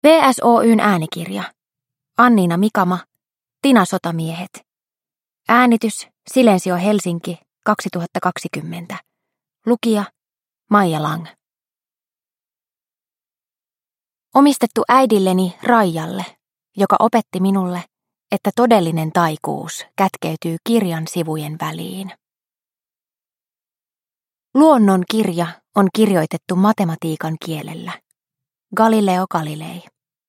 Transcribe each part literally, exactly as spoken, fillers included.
V S O:n äänikirja. Anniina Mikama, Tina Sotamiehet. Äänitys Silensio Helsinki kaksituhattakaksikymmentä. Lukija Maija Lang. Omistettu äidilleni Raijalle, joka opetti minulle, että todellinen taikuus kätkeytyy kirjan sivujen väliin. Luonnon kirja on kirjoitettu matematiikan kielellä. Galileo Galilei.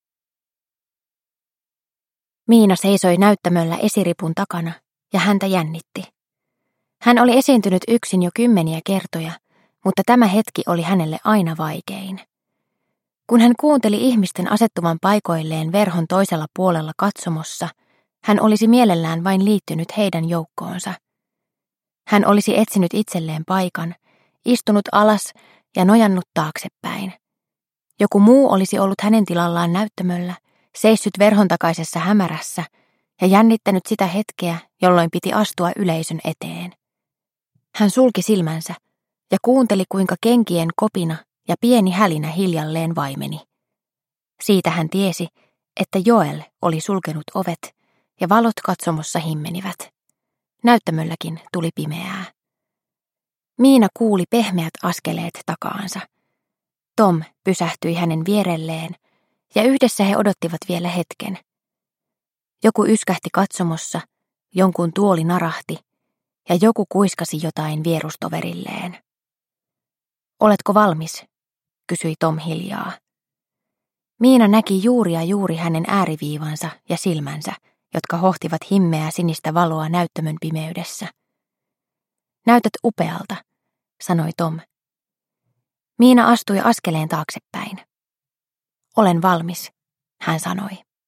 Miina seisoi näyttämöllä esiripun takana ja häntä jännitti. Hän oli esiintynyt yksin jo kymmeniä kertoja, mutta tämä hetki oli hänelle aina vaikein. Kun hän kuunteli ihmisten asettuvan paikoilleen verhon toisella puolella katsomossa, hän olisi mielellään vain liittynyt heidän joukkoonsa. Hän olisi etsinyt itselleen paikan, istunut alas ja nojannut taaksepäin. Joku muu olisi ollut hänen tilallaan näyttämöllä, seissyt verhon takaisessa hämärässä ja jännittänyt sitä hetkeä, jolloin piti astua yleisön eteen. Hän sulki silmänsä ja kuunteli, kuinka kenkien kopina ja pieni hälinä hiljalleen vaimeni. Siitä hän tiesi, että Joel oli sulkenut ovet ja valot katsomossa himmenivät. Näyttämölläkin tuli pimeää. Miina kuuli pehmeät askeleet takaansa. Tom pysähtyi hänen vierelleen ja yhdessä he odottivat vielä hetken. Joku yskähti katsomossa, jonkun tuoli narahti ja joku kuiskasi jotain vierustoverilleen. Oletko valmis? Kysyi Tom hiljaa. Miina näki juuri ja juuri hänen ääriviivansa ja silmänsä, jotka hohtivat himmeää sinistä valoa näyttämön pimeydessä. Näytät upealta, sanoi Tom. Miina astui askeleen taaksepäin. Olen valmis, hän sanoi.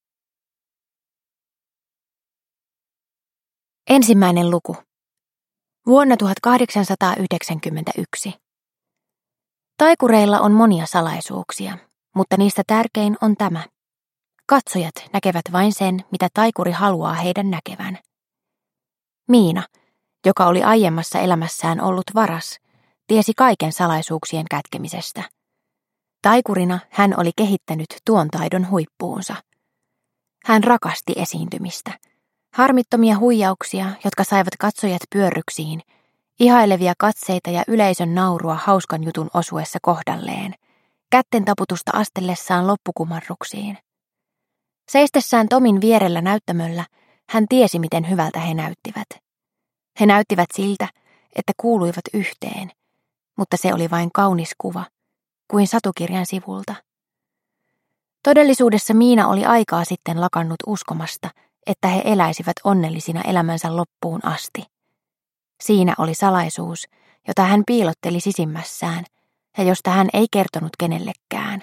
Ensimmäinen luku. Vuonna tuhatkahdeksansataayhdeksänkymmentäyksi. Taikureilla on monia salaisuuksia, mutta niistä tärkein on tämä. Katsojat näkevät vain sen, mitä taikuri haluaa heidän näkevän. Miina, joka oli aiemmassa elämässään ollut varas, tiesi kaiken salaisuuksien kätkemisestä. Taikurina hän oli kehittänyt tuon taidon huippuunsa. Hän rakasti esiintymistä. Harmittomia huijauksia, jotka saivat katsojat pyörryksiin, ihailevia katseita ja yleisön naurua hauskan jutun osuessa kohdalleen, kätten taputusta astellessaan loppukumarruksiin. Seistessään Tomin vierellä näyttämöllä hän tiesi, miten hyvältä he näyttivät. He näyttivät siltä, että kuuluivat yhteen, mutta se oli vain kaunis kuva, kuin satukirjan sivulta. Todellisuudessa Miina oli aikaa sitten lakannut uskomasta, että he eläisivät onnellisina elämänsä loppuun asti. Siinä oli salaisuus, jota hän piilotteli sisimmässään ja josta hän ei kertonut kenellekään.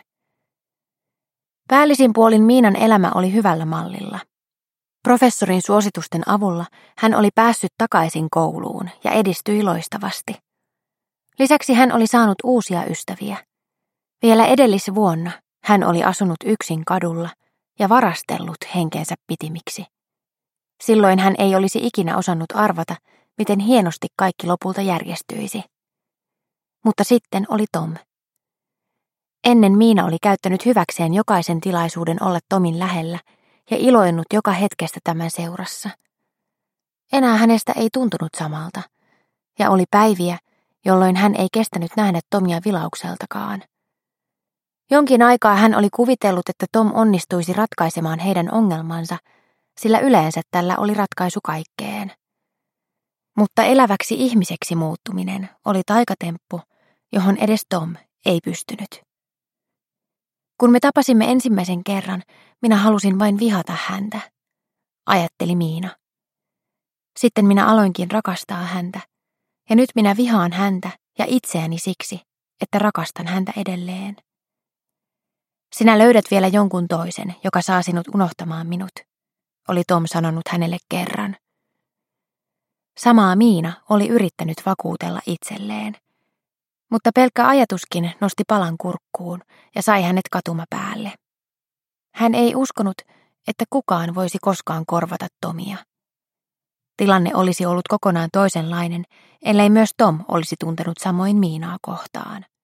Päällisin puolin Miinan elämä oli hyvällä mallilla. Professorin suositusten avulla hän oli päässyt takaisin kouluun ja edistyi loistavasti. Lisäksi hän oli saanut uusia ystäviä. Vielä edellisvuonna hän oli asunut yksin kadulla ja varastellut henkensä pitimiksi. Silloin hän ei olisi ikinä osannut arvata, miten hienosti kaikki lopulta järjestyisi. Mutta sitten oli Tom. Ennen Miina oli käyttänyt hyväkseen jokaisen tilaisuuden olla Tomin lähellä ja iloinnut joka hetkestä tämän seurassa. Enää hänestä ei tuntunut samalta, ja oli päiviä, jolloin hän ei kestänyt nähdä Tomia vilaukseltakaan. Jonkin aikaa hän oli kuvitellut, että Tom onnistuisi ratkaisemaan heidän ongelmansa, sillä yleensä tällä oli ratkaisu kaikkeen. Mutta eläväksi ihmiseksi muuttuminen oli taikatemppu, johon edes Tom ei pystynyt. Kun me tapasimme ensimmäisen kerran, minä halusin vain vihata häntä, ajatteli Miina. Sitten minä aloinkin rakastaa häntä, ja nyt minä vihaan häntä ja itseäni siksi, että rakastan häntä edelleen. Sinä löydät vielä jonkun toisen, joka saa sinut unohtamaan minut, oli Tom sanonut hänelle kerran. Samaa Miina oli yrittänyt vakuutella itselleen, mutta pelkkä ajatuskin nosti palan kurkkuun ja sai hänet katumapäälle. Hän ei uskonut, että kukaan voisi koskaan korvata Tomia. Tilanne olisi ollut kokonaan toisenlainen, ellei myös Tom olisi tuntenut samoin Miinaa kohtaan.